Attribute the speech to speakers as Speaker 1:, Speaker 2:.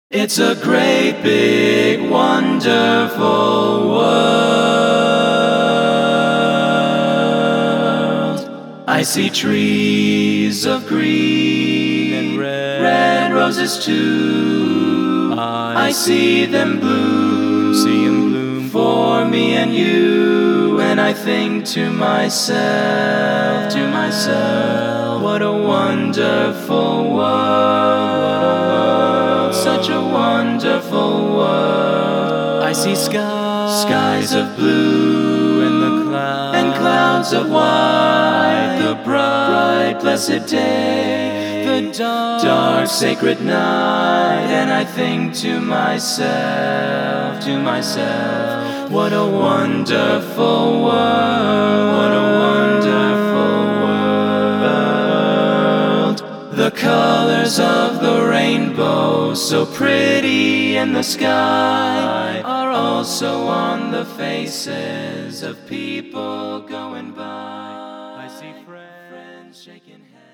Speaker 1: It's a great big wonderful world. I see trees of green and red roses too. I see them bloom for me and you. And I think to myself, what a wonderful world. Such a wonderful world. I see skies of blue and clouds of white. The bright blessed day, the dark sacred night. And I think to myself, what a wonderful world. What a wonderful world. The colors of the rainbow, so pretty in the sky, are also on the faces of people going by. I see friends shaking hands.